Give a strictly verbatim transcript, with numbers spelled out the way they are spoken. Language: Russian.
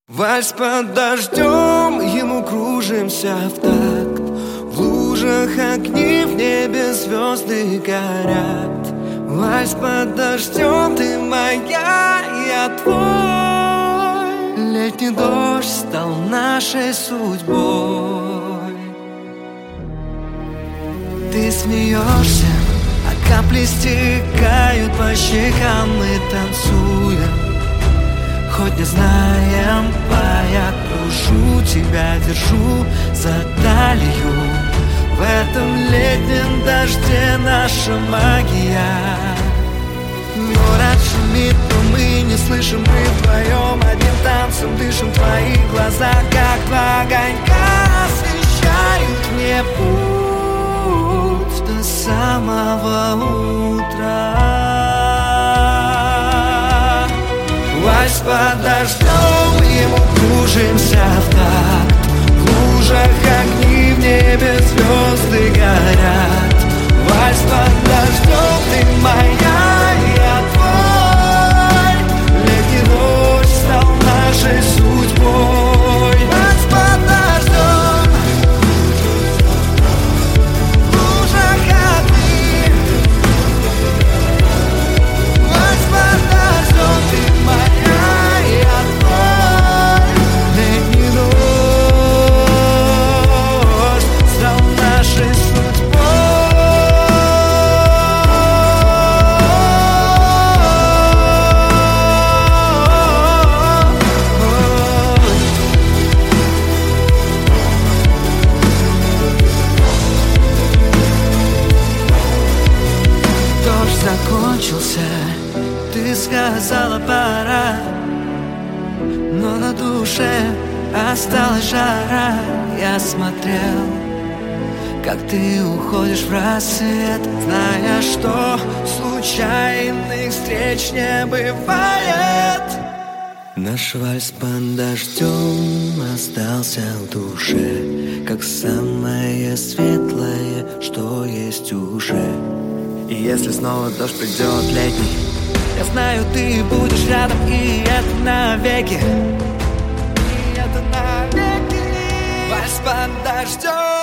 Вальс под дождем, ему кружимся в такт. В лужах огни, в небе звезды горят. Вальс под дождем, ты моя, я твой. Летний дождь стал нашей судьбой. Ты смеешься, а капли стекают по щекам. Мы танцуем, хоть не знаем, я кружу тебя, держу за талию. В этом летнем дожде наша магия. Город шумит, но мы не слышим. Мы вдвоем одним танцем дышим. Твои глаза, как два огонька, освещают мне путь до самого утра. Вальс под дождем, ему кружимся в такт. В лужах огни, в небе звезды горят. Вальс под дождем, ты моя, я твой. Летний дождь стал нашей судьбой. Вальс под дождем, в лужах огни. Вальс под дождем, ты моя. Закончился, ты сказала пора, но на душе осталась жара. Я смотрел, как ты уходишь в рассвет, зная, что случайных встреч не бывает. Наш вальс под дождем остался в душе, как самое светлое, что есть уже. И если снова дождь придет летний, я знаю, ты будешь рядом, и это навеки. И это навеки. Вальс под дождем.